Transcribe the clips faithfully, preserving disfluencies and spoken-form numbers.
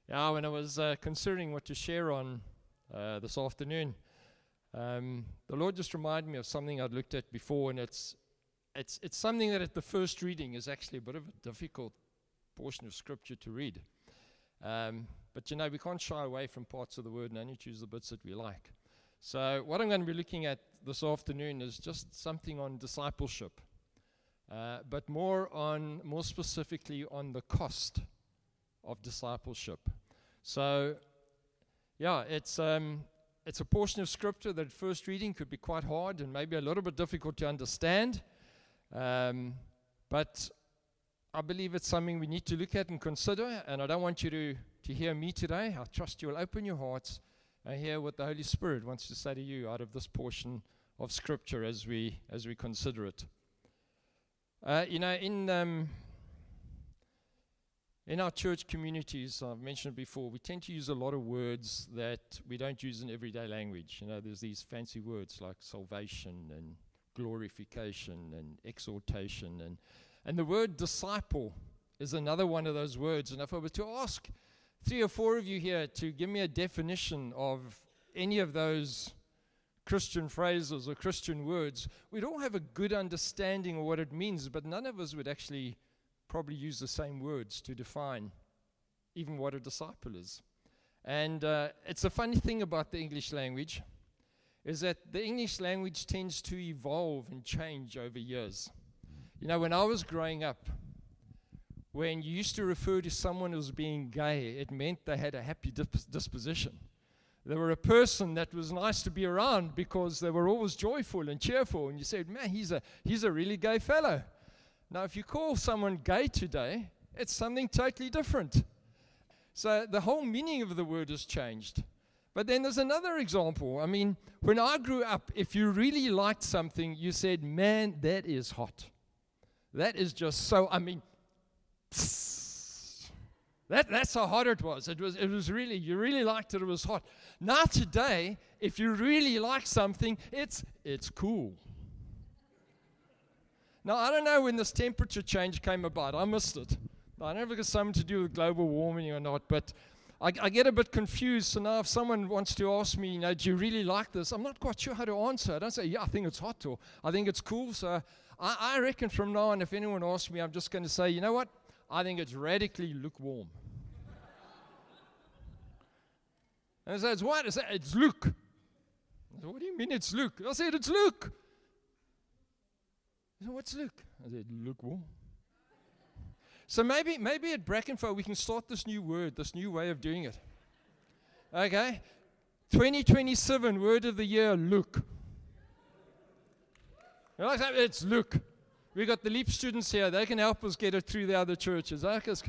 Yeah, when I was uh, considering what to share on uh, this afternoon, um, the Lord just reminded me of something I'd looked at before, and it's it's it's something that at the first reading is actually a bit of a difficult portion of Scripture to read. Um, but you know, we can't shy away from parts of the Word and only choose the bits that we like. So what I'm going to be looking at this afternoon is just something on discipleship, uh, but more on, more specifically on the cost of discipleship. So, yeah, it's um, it's a portion of Scripture that at first reading could be quite hard and maybe a little bit difficult to understand, um, but I believe it's something we need to look at and consider, and I don't want you to, to hear me today. I trust you will open your hearts and hear what the Holy Spirit wants to say to you out of this portion of Scripture as we as we consider it. Uh, you know, in um, in our church communities, I've mentioned before, we tend to use a lot of words that we don't use in everyday language. You know, there's these fancy words like salvation and glorification and exhortation, and and the word disciple is another one of those words. And if I were to ask three or four of you here to give me a definition of any of those Christian phrases or Christian words, we'd all have a good understanding of what it means, but none of us would actually probably use the same words to define even what a disciple is. And uh, it's a funny thing about the English language is that the English language tends to evolve and change over years. You know, when I was growing up, when you used to refer to someone as being gay, it meant they had a happy disp- disposition. They were a person that was nice to be around because they were always joyful and cheerful. And you said, man, he's a he's a really gay fellow. Now, if you call someone gay today, it's something totally different. So the whole meaning of the word has changed. But then there's another example. I mean, when I grew up, if you really liked something, you said, man, that is hot. That is just so, I mean, that that's how hot it was. It was it was really, you really liked it, it was hot. Now today, if you really like something, it's it's cool. Now, I don't know when this temperature change came about. I missed it. I don't know if it has something to do with global warming or not, but I, I get a bit confused. So now if someone wants to ask me, you know, do you really like this? I'm not quite sure how to answer. I don't say, yeah, I think it's hot, or I think it's cool. So I, I reckon from now on, if anyone asks me, I'm just going to say, you know what? I think it's radically lukewarm. And I say, it's what? I say, it's Luke. I said, what do you mean it's Luke? I said, it's Luke. I said, what's Luke? I said, lukewarm. So maybe maybe at Brackenfell we can start this new word, this new way of doing it. Okay? twenty twenty-seven, word of the year, Luke. It's Luke. We got the LEAP students here. They can help us get it through the other churches.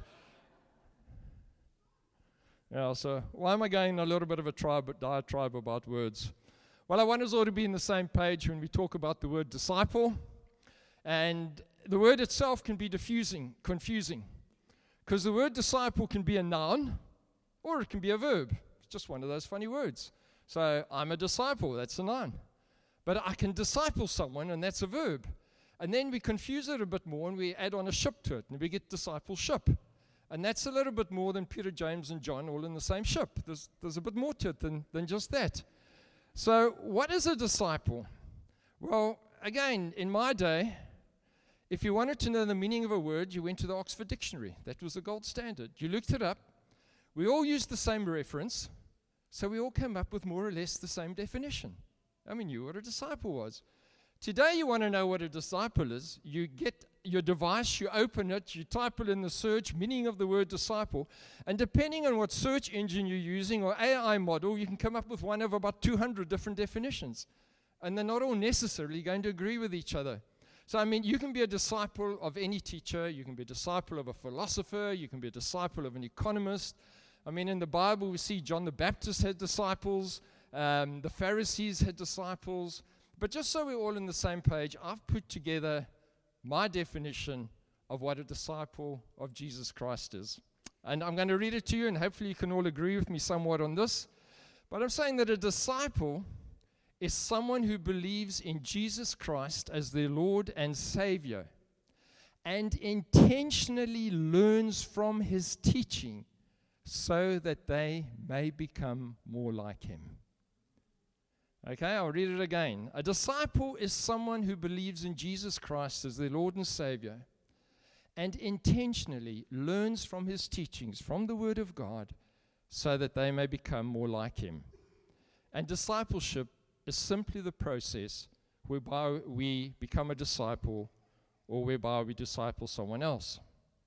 Yeah, so why am I going a little bit of a tribe, diatribe about words? Well, I want us all to be on the same page when we talk about the word disciple. And the word itself can be diffusing, confusing. Because the word disciple can be a noun or it can be a verb. It's just one of those funny words. So I'm a disciple, that's a noun. But I can disciple someone, and that's a verb. And then we confuse it a bit more, and we add on a ship to it, and we get discipleship. And that's a little bit more than Peter, James, and John all in the same ship. There's, there's a bit more to it than, than just that. So what is a disciple? Well, again, in my day, if you wanted to know the meaning of a word, you went to the Oxford Dictionary. That was the gold standard. You looked it up. We all used the same reference, so we all came up with more or less the same definition. I mean, you knew what a disciple was. Today, you want to know what a disciple is. You get your device, you open it, you type it in the search, meaning of the word disciple, and depending on what search engine you're using or A I model, you can come up with one of about two hundred different definitions. And they're not all necessarily going to agree with each other. So, I mean, you can be a disciple of any teacher. You can be a disciple of a philosopher. You can be a disciple of an economist. I mean, in the Bible, we see John the Baptist had disciples. Um, the Pharisees had disciples. But just so we're all on the same page, I've put together my definition of what a disciple of Jesus Christ is. And I'm going to read it to you, and hopefully you can all agree with me somewhat on this. But I'm saying that a disciple is someone who believes in Jesus Christ as their Lord and Savior and intentionally learns from his teaching so that they may become more like him. Okay, I'll read it again. A disciple is someone who believes in Jesus Christ as their Lord and Savior and intentionally learns from his teachings, from the Word of God, so that they may become more like him. And discipleship is simply the process whereby we become a disciple or whereby we disciple someone else.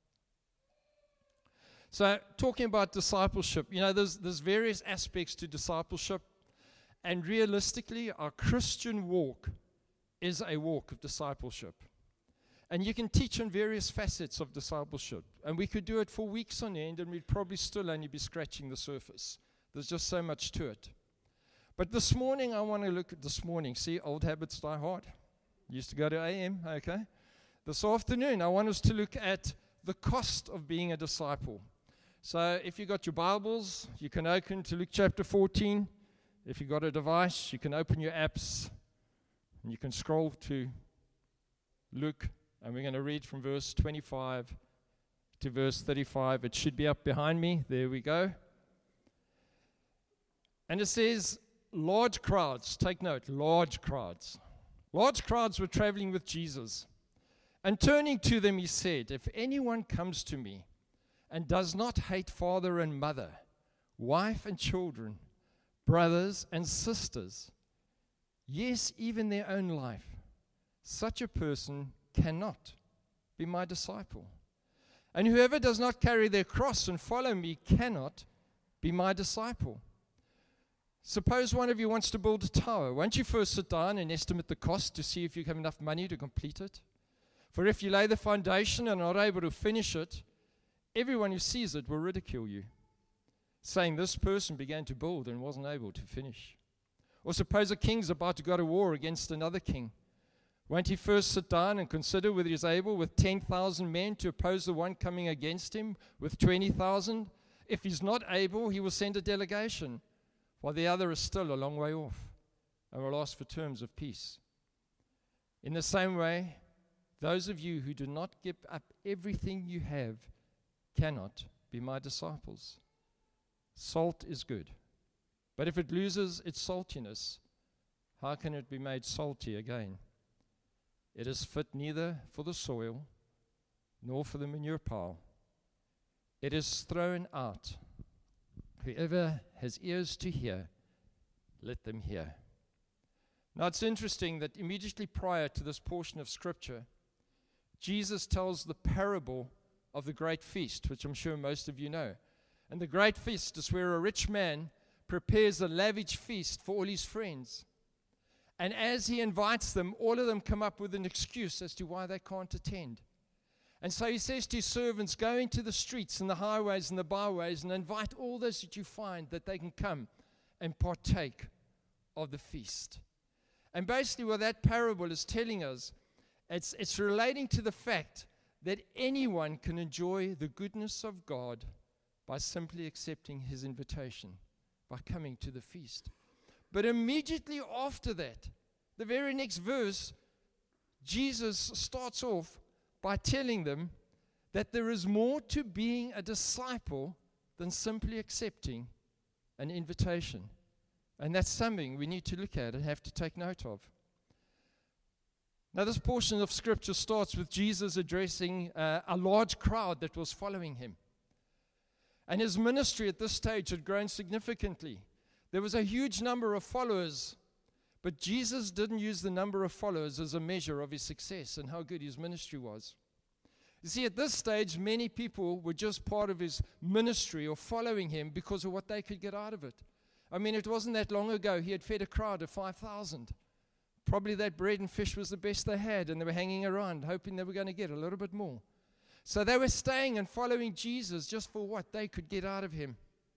So, talking about discipleship, you know, there's, there's various aspects to discipleship, and realistically, our Christian walk is a walk of discipleship. And you can teach on various facets of discipleship, and we could do it for weeks on end, and we'd probably still only be scratching the surface. There's just so much to it. But this morning, I want to look at this morning. See, old habits die hard. Used to go to A M, okay? This afternoon, I want us to look at the cost of being a disciple. So if you got your Bibles, you can open to Luke chapter fourteen. If you got a device, you can open your apps, and you can scroll to Luke, and we're going to read from verse twenty-five to verse thirty-five. It should be up behind me. There we go. And it says, large crowds, take note, large crowds. Large crowds were traveling with Jesus. And turning to them, he said, if anyone comes to me and does not hate father and mother, wife and children, brothers and sisters, yes, even their own life, such a person cannot be my disciple. And whoever does not carry their cross and follow me cannot be my disciple. Suppose one of you wants to build a tower. Won't you first sit down and estimate the cost to see if you have enough money to complete it? For if you lay the foundation and are not able to finish it, everyone who sees it will ridicule you, saying this person began to build and wasn't able to finish. Or suppose a king's about to go to war against another king. Won't he first sit down and consider whether he is able with ten thousand men to oppose the one coming against him with twenty thousand? If he's not able, he will send a delegation, while the other is still a long way off, and will ask for terms of peace. In the same way, those of you who do not give up everything you have cannot be my disciples. Salt is good, but if it loses its saltiness, how can it be made salty again? It is fit neither for the soil nor for the manure pile. It is thrown out. Whoever has ears to hear, let them hear. Now it's interesting that immediately prior to this portion of Scripture, Jesus tells the parable of the great feast, which I'm sure most of you know. And the great feast is where a rich man prepares a lavish feast for all his friends. And as he invites them, all of them come up with an excuse as to why they can't attend. And so he says to his servants, go into the streets and the highways and the byways and invite all those that you find that they can come and partake of the feast. And basically what that parable is telling us, it's, it's relating to the fact that anyone can enjoy the goodness of God by simply accepting his invitation, by coming to the feast. But immediately after that, the very next verse, Jesus starts off by telling them that there is more to being a disciple than simply accepting an invitation. And that's something we need to look at and have to take note of. Now, this portion of Scripture starts with Jesus addressing uh, a large crowd that was following him. And his ministry at this stage had grown significantly. There was a huge number of followers, but Jesus didn't use the number of followers as a measure of his success and how good his ministry was. You see, at this stage, many people were just part of his ministry or following him because of what they could get out of it. I mean, it wasn't that long ago he had fed a crowd of five thousand. Probably that bread and fish was the best they had, and they were hanging around hoping they were going to get a little bit more. So they were staying and following Jesus just for what they could get out of him.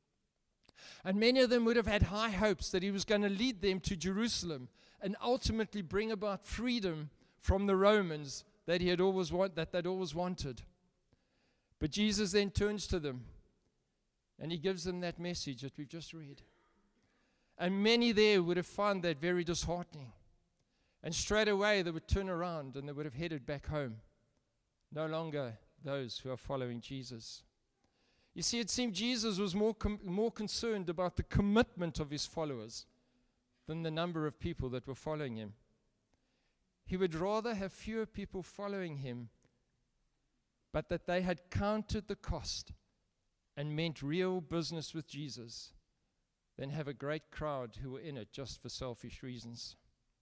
And many of them would have had high hopes that he was going to lead them to Jerusalem and ultimately bring about freedom from the Romans that he had always want, that they'd always wanted. But Jesus then turns to them and he gives them that message that we've just read. And many there would have found that very disheartening. And straight away they would turn around and they would have headed back home. No longer those who are following Jesus. You see, it seemed Jesus was more, com- more concerned about the commitment of his followers than the number of people that were following him. He would rather have fewer people following him, but that they had counted the cost and meant real business with Jesus, than have a great crowd who were in it just for selfish reasons.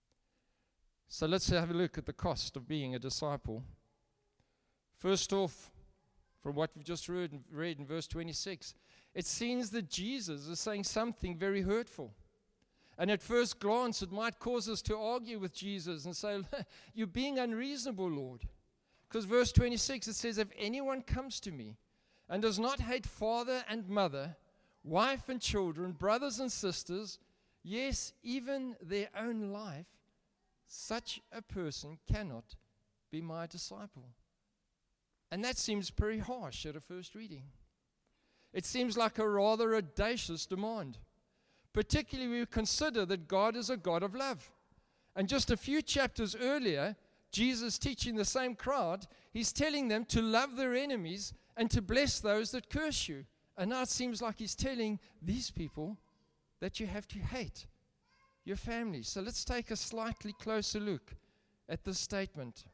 So let's have a look at the cost of being a disciple. First off, from what we've just read, read in verse twenty-six, it seems that Jesus is saying something very hurtful. And at first glance, it might cause us to argue with Jesus and say, you're being unreasonable, Lord. Because verse twenty-six, it says, if anyone comes to me and does not hate father and mother, wife and children, brothers and sisters, yes, even their own life, such a person cannot be my disciple. And that seems pretty harsh at a first reading. It seems like a rather audacious demand, particularly when we consider that God is a God of love. And just a few chapters earlier, Jesus teaching the same crowd, he's telling them to love their enemies and to bless those that curse you. And now it seems like he's telling these people that you have to hate your family. So let's take a slightly closer look at this statement.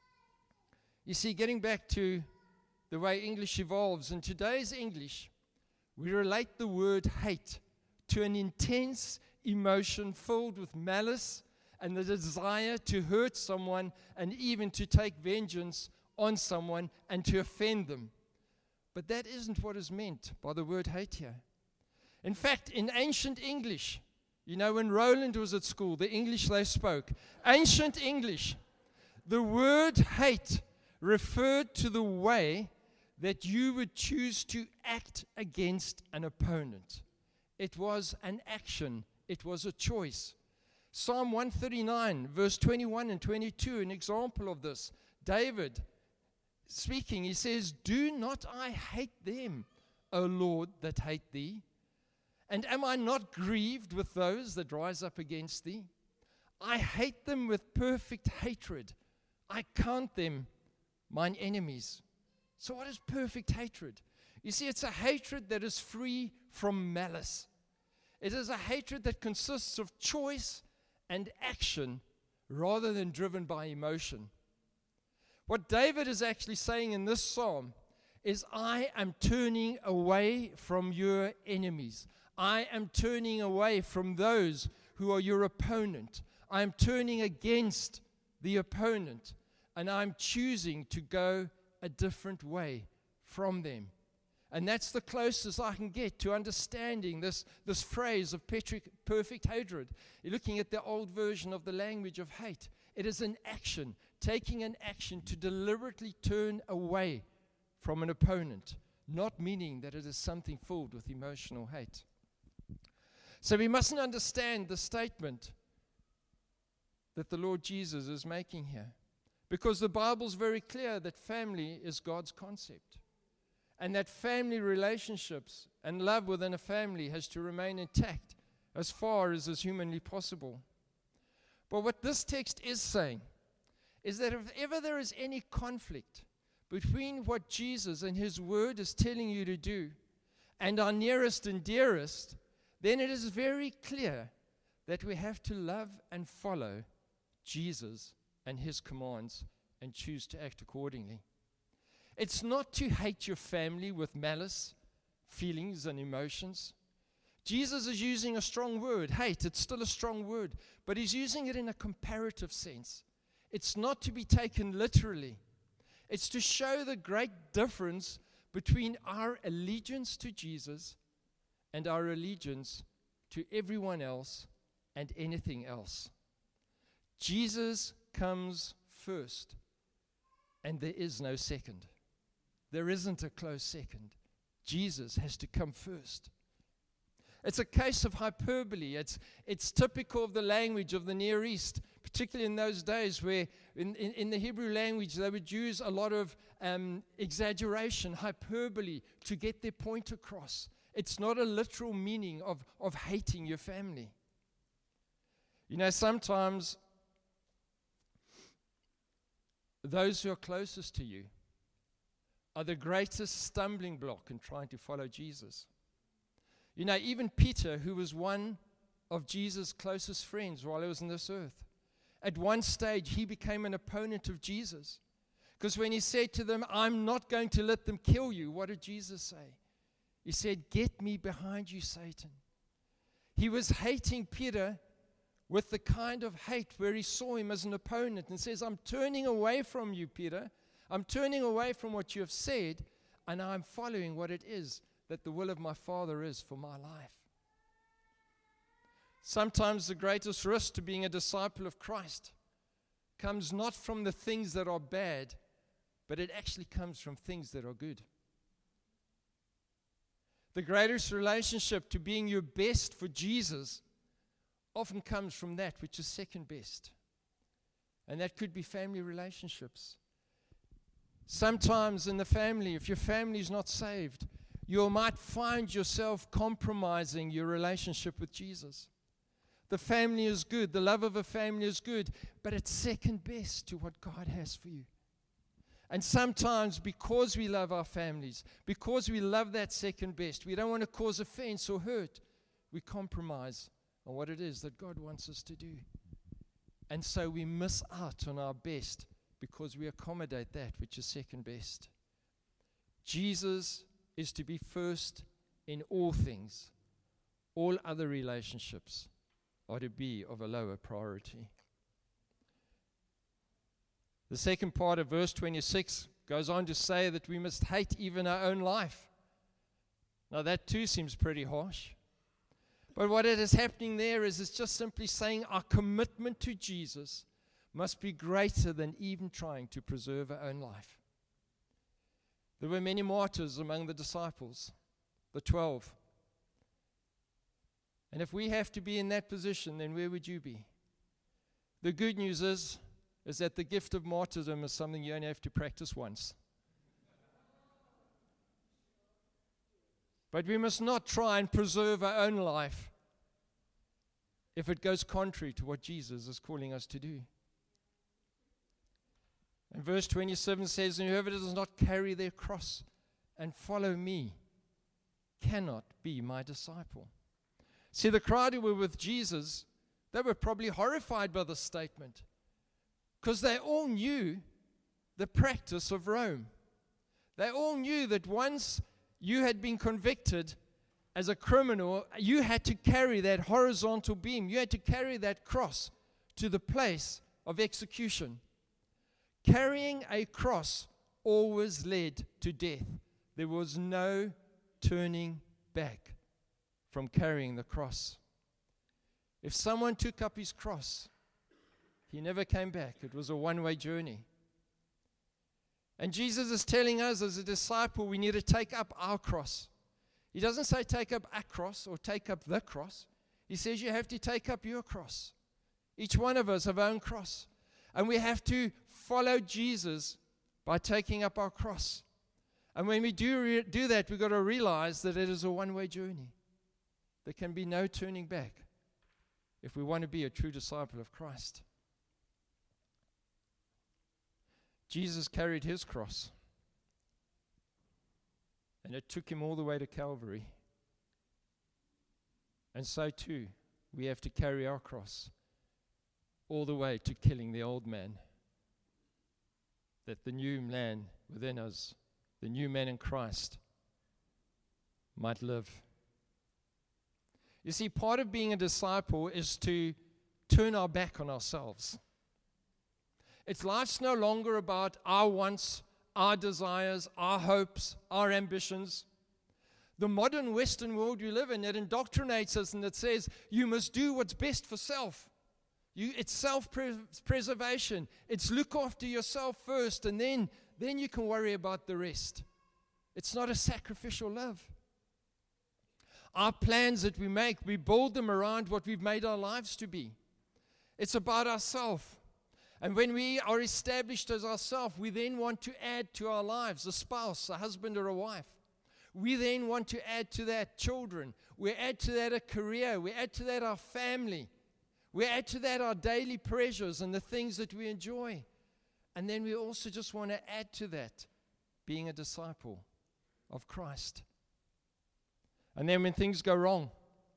You see, getting back to the way English evolves, in today's English, we relate the word hate to an intense emotion filled with malice and the desire to hurt someone and even to take vengeance on someone and to offend them. But that isn't what is meant by the word hate here. In fact, in ancient English, you know, when Roland was at school, the English they spoke, ancient English, the word hate referred to the way that you would choose to act against an opponent. It was an action. It was a choice. Psalm one thirty-nine, verse twenty-one and twenty-two, an example of this. David speaking, he says, do not I hate them, O Lord, that hate thee? And am I not grieved with those that rise up against thee? I hate them with perfect hatred. I count them mine enemies. So what is perfect hatred? You see, it's a hatred that is free from malice. It is a hatred that consists of choice and action rather than driven by emotion. What David is actually saying in this psalm is, I am turning away from your enemies. I am turning away from those who are your opponent. I am turning against the opponent, and I'm choosing to go a different way from them. And that's the closest I can get to understanding this, this phrase of petric, perfect hatred. You're looking at the old version of the language of hate. It is an action, taking an action to deliberately turn away from an opponent, not meaning that it is something filled with emotional hate. So we mustn't understand the statement that the Lord Jesus is making here, because the Bible's very clear that family is God's concept, and that family relationships and love within a family has to remain intact as far as is humanly possible. But what this text is saying is that if ever there is any conflict between what Jesus and his word is telling you to do and our nearest and dearest, then it is very clear that we have to love and follow Jesus and his commands and choose to act accordingly. It's not to hate your family with malice, feelings, and emotions. Jesus is using a strong word, hate. It's still a strong word, but he's using it in a comparative sense. It's not to be taken literally. It's to show the great difference between our allegiance to Jesus and our allegiance to everyone else and anything else. Jesus comes first, and there is no second. There isn't a close second. Jesus has to come first. It's a case of hyperbole. It's, it's typical of the language of the Near East, particularly in those days where in, in, in the Hebrew language they would use a lot of um, exaggeration, hyperbole, to get their point across. It's not a literal meaning of, of hating your family. You know, sometimes those who are closest to you are the greatest stumbling block in trying to follow Jesus. You know, even Peter, who was one of Jesus' closest friends while he was on this earth, at one stage he became an opponent of Jesus. Because when he said to them, I'm not going to let them kill you, what did Jesus say? He said, get me behind you, Satan. He was hating Peter with the kind of hate where he saw him as an opponent and says, I'm turning away from you, Peter. I'm turning away from what you have said, and I'm following what it is that the will of my Father is for my life. Sometimes the greatest risk to being a disciple of Christ comes not from the things that are bad, but it actually comes from things that are good. The greatest relationship to being your best for Jesus often comes from that which is second best. And that could be family relationships. Sometimes in the family, if your family is not saved, you might find yourself compromising your relationship with Jesus. The family is good, the love of a family is good, but it's second best to what God has for you. And sometimes because we love our families, because we love that second best, we don't want to cause offense or hurt, we compromise on what it is that God wants us to do. And so we miss out on our best because we accommodate that which is second best. Jesus is to be first in all things. All other relationships are to be of a lower priority. The second part of verse twenty-six goes on to say that we must hate even our own life. Now that too seems pretty harsh. But what it is happening there is it's just simply saying our commitment to Jesus must be greater than even trying to preserve our own life. There were many martyrs among the disciples, the twelve. And if we have to be in that position, then where would you be? The good news is, is that the gift of martyrdom is something you only have to practice once. But we must not try and preserve our own life if it goes contrary to what Jesus is calling us to do. And verse twenty-seven says, and whoever does not carry their cross and follow me cannot be my disciple. See, the crowd who were with Jesus, they were probably horrified by this statement because they all knew the practice of Rome. They all knew that once you had been convicted as a criminal, you had to carry that horizontal beam. You had to carry that cross to the place of execution. Carrying a cross always led to death. There was no turning back from carrying the cross. If someone took up his cross, he never came back. It was a one-way journey. And Jesus is telling us as a disciple, we need to take up our cross. He doesn't say take up a cross or take up the cross. He says you have to take up your cross. Each one of us have our own cross. And we have to follow Jesus by taking up our cross. And when we do, re- do that, we've got to realize that it is a one-way journey. There can be no turning back if we want to be a true disciple of Christ. Jesus carried his cross, and it took him all the way to Calvary. And so too, we have to carry our cross all the way to killing the old man, that the new man within us, the new man in Christ, might live. You see, part of being a disciple is to turn our back on ourselves. It's life's no longer about our wants, our desires, our hopes, our ambitions. The modern Western world we live in, it indoctrinates us and it says you must do what's best for self. You, it's self-preservation. It's look after yourself first and then, then you can worry about the rest. It's not a sacrificial love. Our plans that we make, we build them around what we've made our lives to be. It's about ourselves. And when we are established as ourselves, we then want to add to our lives a spouse, a husband, or a wife. We then want to add to that children. We add to that a career. We add to that our family. We add to that our daily pleasures and the things that we enjoy. And then we also just want to add to that being a disciple of Christ. And then when things go wrong,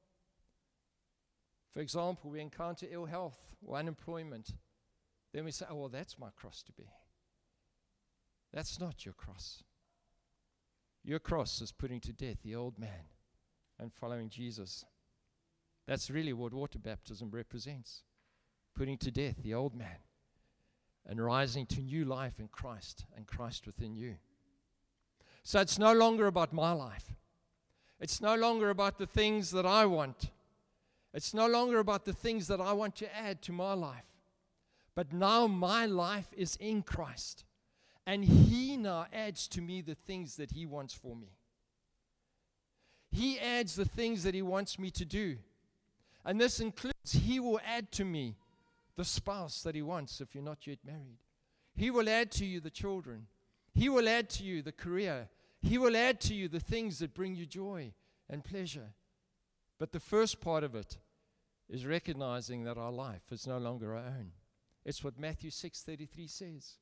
for example, we encounter ill health or unemployment, then we say, oh, well, that's my cross to bear. That's not your cross. Your cross is putting to death the old man and following Jesus. That's really what water baptism represents. Putting to death the old man and rising to new life in Christ and Christ within you. So it's no longer about my life. It's no longer about the things that I want. It's no longer about the things that I want to add to my life. But now my life is in Christ. And He now adds to me the things that He wants for me. He adds the things that He wants me to do. And this includes, He will add to me the spouse that He wants if you're not yet married. He will add to you the children. He will add to you the career. He will add to you the things that bring you joy and pleasure. But the first part of it is recognizing that our life is no longer our own. It's what Matthew six thirty-three says.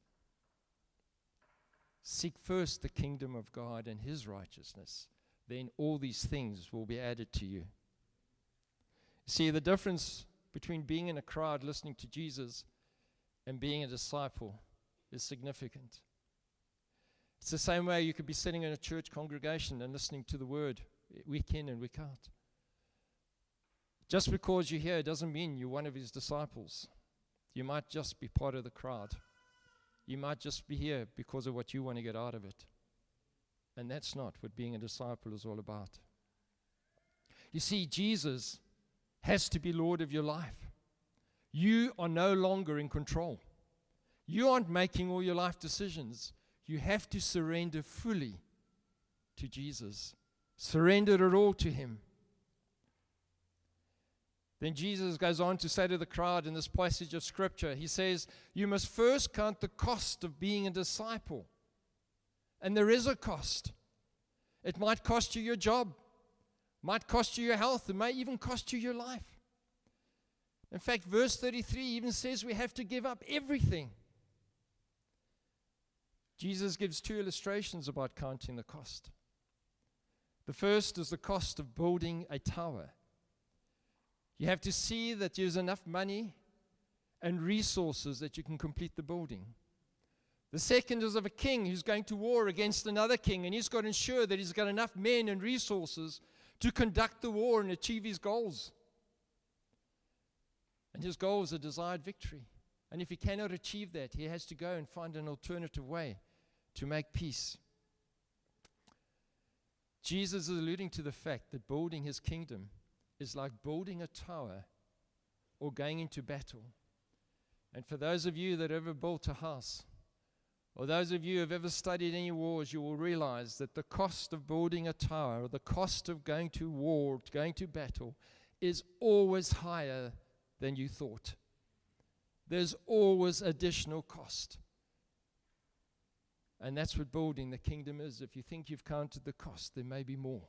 Seek first the kingdom of God and His righteousness. Then all these things will be added to you. See, the difference between being in a crowd listening to Jesus and being a disciple is significant. It's the same way you could be sitting in a church congregation and listening to the word week in and week out. Just because you're here doesn't mean you're one of His disciples. You might just be part of the crowd. You might just be here because of what you want to get out of it. And that's not what being a disciple is all about. You see, Jesus has to be Lord of your life. You are no longer in control. You aren't making all your life decisions. You have to surrender fully to Jesus. Surrender it all to Him. Then Jesus goes on to say to the crowd in this passage of Scripture, He says, you must first count the cost of being a disciple. And there is a cost. It might cost you your job. Might cost you your health. It may even cost you your life. In fact, verse thirty-three even says we have to give up everything. Jesus gives two illustrations about counting the cost. The first is the cost of building a tower. You have to see that there's enough money and resources that you can complete the building. The second is of a king who's going to war against another king, and he's got to ensure that he's got enough men and resources to conduct the war and achieve his goals. And his goal is a desired victory. And if he cannot achieve that, he has to go and find an alternative way to make peace. Jesus is alluding to the fact that building His kingdom is like building a tower or going into battle. And for those of you that ever built a house, or those of you who have ever studied any wars, you will realize that the cost of building a tower, or the cost of going to war, going to battle, is always higher than you thought. There's always additional cost. And that's what building the kingdom is. If you think you've counted the cost, there may be more.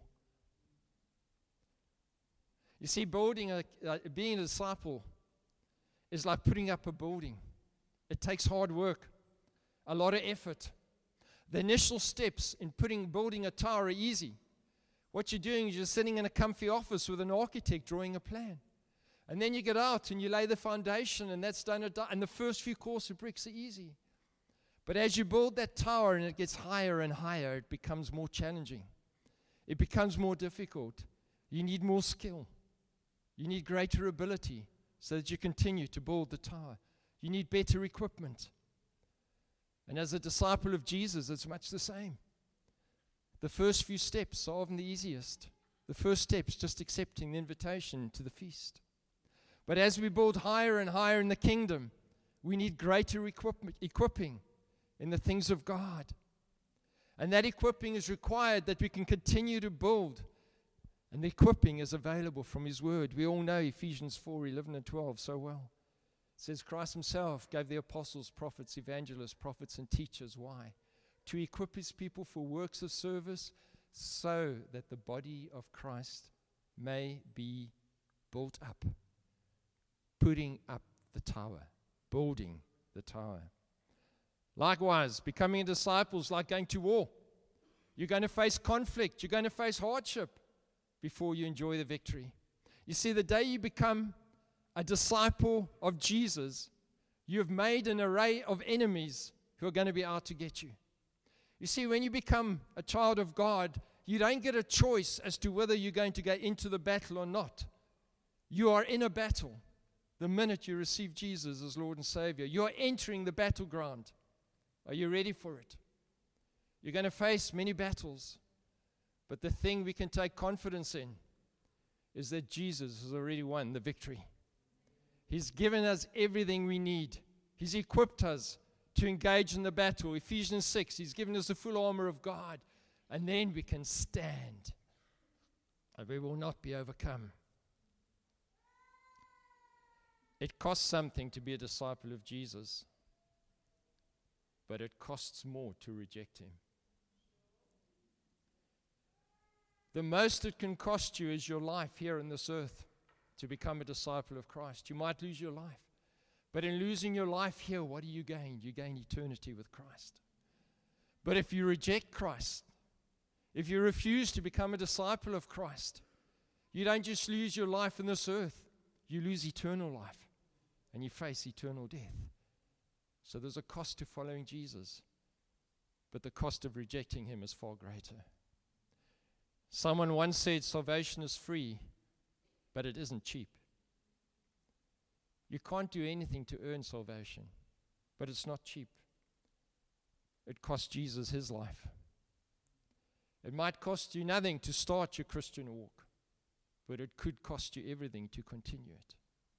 You see, building a, uh, being a disciple is like putting up a building. It takes hard work, a lot of effort. The initial steps in putting building a tower are easy. What you're doing is you're sitting in a comfy office with an architect drawing a plan. And then you get out and you lay the foundation, and that's done. And the first few course of bricks are easy. But as you build that tower and it gets higher and higher, it becomes more challenging. It becomes more difficult. You need more skill. You need greater ability so that you continue to build the tower. You need better equipment. And as a disciple of Jesus, it's much the same. The first few steps are often the easiest. The first step is just accepting the invitation to the feast. But as we build higher and higher in the kingdom, we need greater equipment, equipping in the things of God. And that equipping is required that we can continue to build. And the equipping is available from His Word. We all know Ephesians four, eleven and twelve so well. It says Christ Himself gave the apostles, prophets, evangelists, prophets, and teachers. Why? To equip His people for works of service so that the body of Christ may be built up. Putting up the tower. Building the tower. Likewise, becoming a disciple is like going to war. You're going to face conflict. You're going to face hardship before you enjoy the victory. You see, the day you become a disciple of Jesus, you have made an array of enemies who are going to be out to get you. You see, when you become a child of God, you don't get a choice as to whether you're going to go into the battle or not. You are in a battle the minute you receive Jesus as Lord and Savior. You are entering the battleground. Are you ready for it? You're going to face many battles, but the thing we can take confidence in is that Jesus has already won the victory. He's given us everything we need. He's equipped us to engage in the battle. Ephesians six, He's given us the full armor of God, and then we can stand, and we will not be overcome. It costs something to be a disciple of Jesus, but it costs more to reject Him. The most it can cost you is your life here on this earth to become a disciple of Christ. You might lose your life. But in losing your life here, what do you gain? You gain eternity with Christ. But if you reject Christ, if you refuse to become a disciple of Christ, you don't just lose your life on this earth, you lose eternal life, and you face eternal death. So there's a cost to following Jesus, but the cost of rejecting Him is far greater. Someone once said salvation is free, but it isn't cheap. You can't do anything to earn salvation, but it's not cheap. It cost Jesus His life. It might cost you nothing to start your Christian walk, but it could cost you everything to continue it.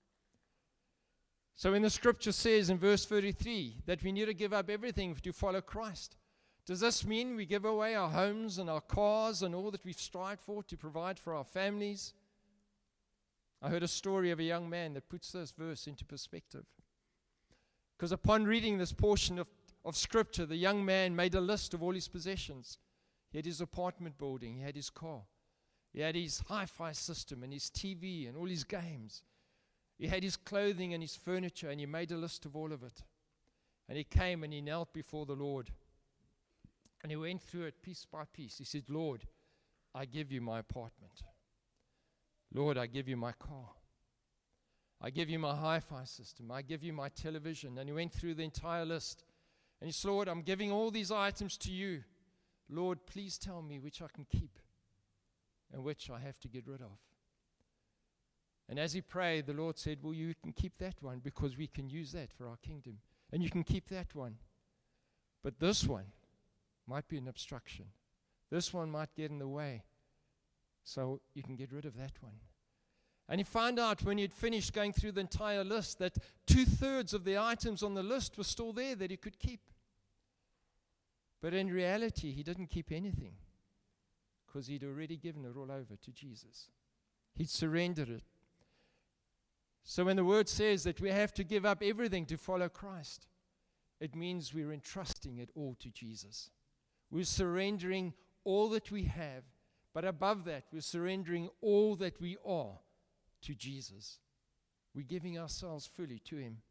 So when the scripture says in verse thirty-three that we need to give up everything to follow Christ, does this mean we give away our homes and our cars and all that we've strived for to provide for our families? I heard a story of a young man that puts this verse into perspective. Because upon reading this portion of, of scripture, the young man made a list of all his possessions. He had his apartment building, he had his car, he had his hi-fi system and his T V and all his games. He had his clothing and his furniture, and he made a list of all of it. And he came and he knelt before the Lord. And he went through it piece by piece. He said, Lord, I give you my apartment. Lord, I give you my car. I give you my hi-fi system. I give you my television. And he went through the entire list. And he said, Lord, I'm giving all these items to you. Lord, please tell me which I can keep and which I have to get rid of. And as he prayed, the Lord said, well, you can keep that one because we can use that for our kingdom. And you can keep that one. But this one might be an obstruction. This one might get in the way. So you can get rid of that one. And he found out when he had finished going through the entire list that two-thirds of the items on the list were still there that he could keep. But in reality, he didn't keep anything because he'd already given it all over to Jesus. He'd surrendered it. So when the word says that we have to give up everything to follow Christ, it means we're entrusting it all to Jesus. We're surrendering all that we have, but above that, we're surrendering all that we are to Jesus. We're giving ourselves fully to Him.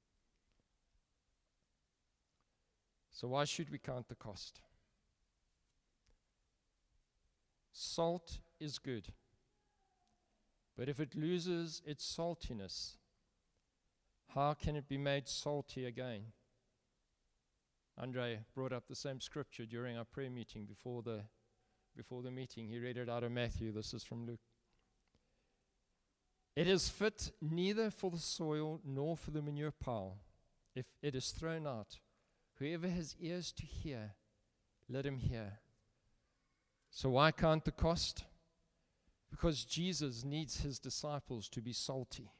So why should we count the cost? Salt is good, but if it loses its saltiness, how can it be made salty again? Andre brought up the same scripture during our prayer meeting before the before the meeting. He read it out of Matthew. This is from Luke. It is fit neither for the soil nor for the manure pile. If it is thrown out, whoever has ears to hear, let him hear. So why count the cost? Because Jesus needs His disciples to be salty.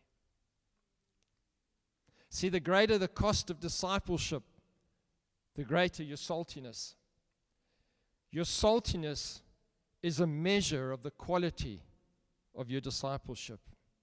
See, the greater the cost of discipleship, the greater your saltiness. Your saltiness is a measure of the quality of your discipleship.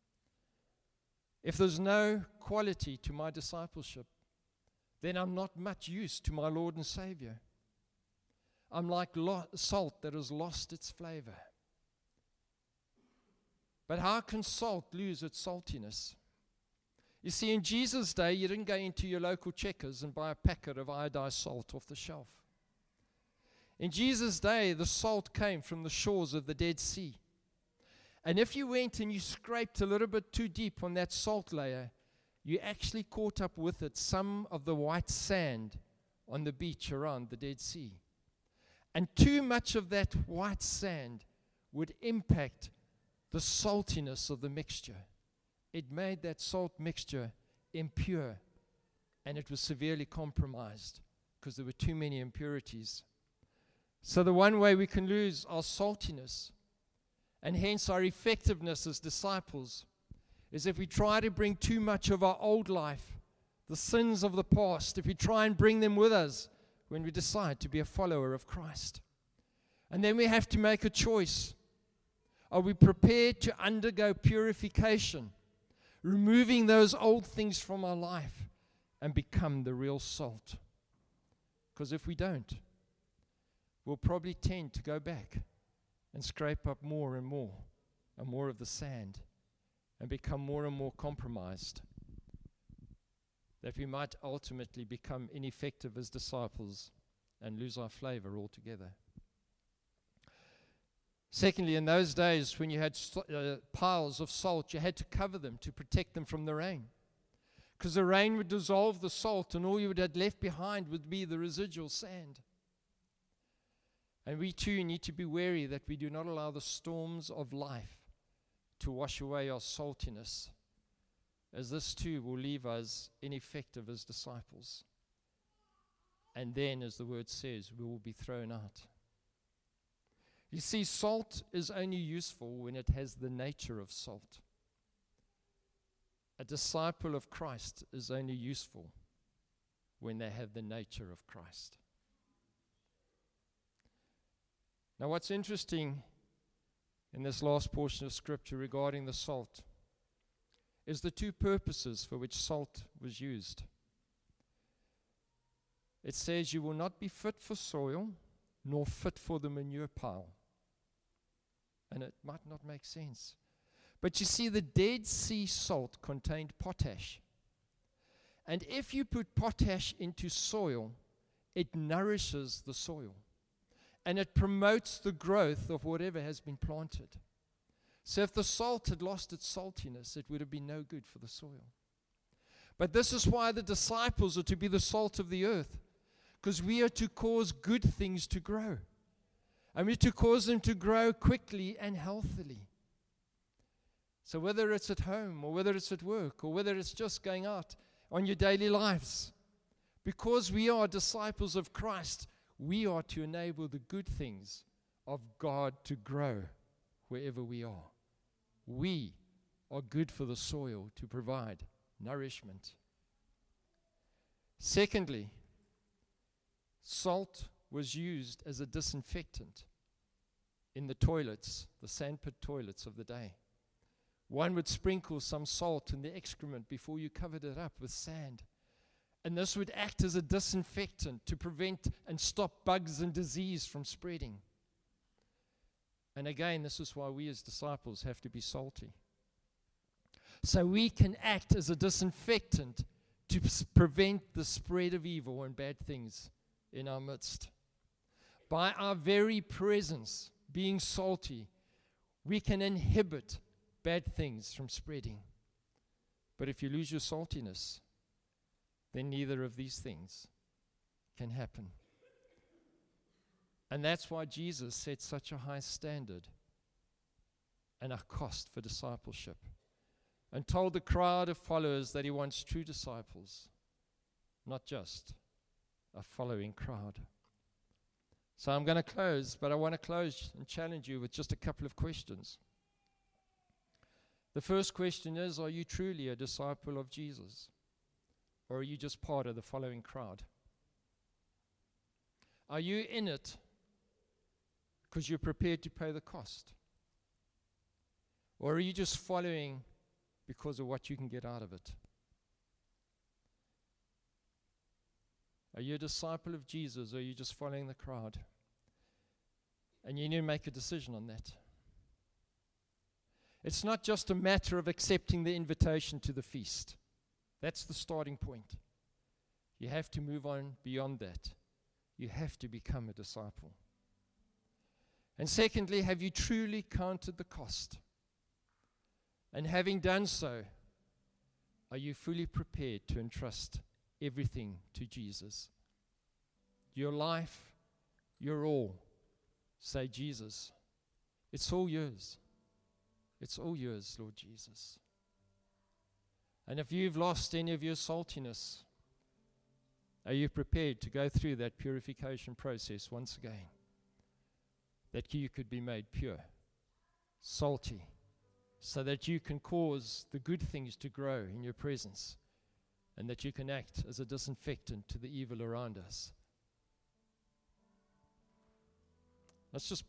If there's no quality to my discipleship, then I'm not much use to my Lord and Savior. I'm like lo- salt that has lost its flavor. But how can salt lose its saltiness? You see, in Jesus' day, you didn't go into your local Checkers and buy a packet of iodized salt off the shelf. In Jesus' day, the salt came from the shores of the Dead Sea. And if you went and you scraped a little bit too deep on that salt layer, you actually caught up with it some of the white sand on the beach around the Dead Sea. And too much of that white sand would impact the saltiness of the mixture. It made that salt mixture impure, and it was severely compromised because there were too many impurities. So the one way we can lose our saltiness, and hence our effectiveness as disciples, is if we try to bring too much of our old life, the sins of the past, if we try and bring them with us when we decide to be a follower of Christ. And then we have to make a choice. Are we prepared to undergo purification, removing those old things from our life and become the real salt? Because if we don't, we'll probably tend to go back and scrape up more and more and more of the sand and become more and more compromised, that we might ultimately become ineffective as disciples and lose our flavor altogether. Secondly, in those days when you had uh, piles of salt, you had to cover them to protect them from the rain, because the rain would dissolve the salt and all you would have left behind would be the residual sand. And we too need to be wary that we do not allow the storms of life to wash away our saltiness, as this too will leave us ineffective as disciples. And then, as the word says, we will be thrown out. You see, salt is only useful when it has the nature of salt. A disciple of Christ is only useful when they have the nature of Christ. Now, what's interesting in this last portion of Scripture regarding the salt is the two purposes for which salt was used. It says, you will not be fit for soil, nor fit for the manure pile. And it might not make sense. But you see, the Dead Sea salt contained potash. And if you put potash into soil, it nourishes the soil. And it promotes the growth of whatever has been planted. So if the salt had lost its saltiness, it would have been no good for the soil. But this is why the disciples are to be the salt of the earth, because we are to cause good things to grow. And we're to cause them to grow quickly and healthily. So whether it's at home, or whether it's at work, or whether it's just going out on your daily lives, because we are disciples of Christ, we are to enable the good things of God to grow wherever we are. We are good for the soil to provide nourishment. Secondly, salt was used as a disinfectant in the toilets, the sandpit toilets of the day. One would sprinkle some salt in the excrement before you covered it up with sand. And this would act as a disinfectant to prevent and stop bugs and disease from spreading. And again, this is why we as disciples have to be salty. So we can act as a disinfectant to s- prevent the spread of evil and bad things in our midst. By our very presence, being salty, we can inhibit bad things from spreading. But if you lose your saltiness, then neither of these things can happen. And that's why Jesus set such a high standard and a cost for discipleship, and told the crowd of followers that he wants true disciples, not just a following crowd. So I'm going to close, but I want to close and challenge you with just a couple of questions. The first question is, are you truly a disciple of Jesus? Or are you just part of the following crowd? Are you in it because you're prepared to pay the cost? Or are you just following because of what you can get out of it? Are you a disciple of Jesus, or are you just following the crowd? And you need to make a decision on that. It's not just a matter of accepting the invitation to the feast. That's the starting point. You have to move on beyond that. You have to become a disciple. And secondly, have you truly counted the cost? And having done so, are you fully prepared to entrust everything to Jesus? Your life, your all. Say, Jesus, it's all yours. It's all yours, Lord Jesus. And if you've lost any of your saltiness, are you prepared to go through that purification process once again? That you could be made pure, salty, so that you can cause the good things to grow in your presence, and that you can act as a disinfectant to the evil around us. Let's just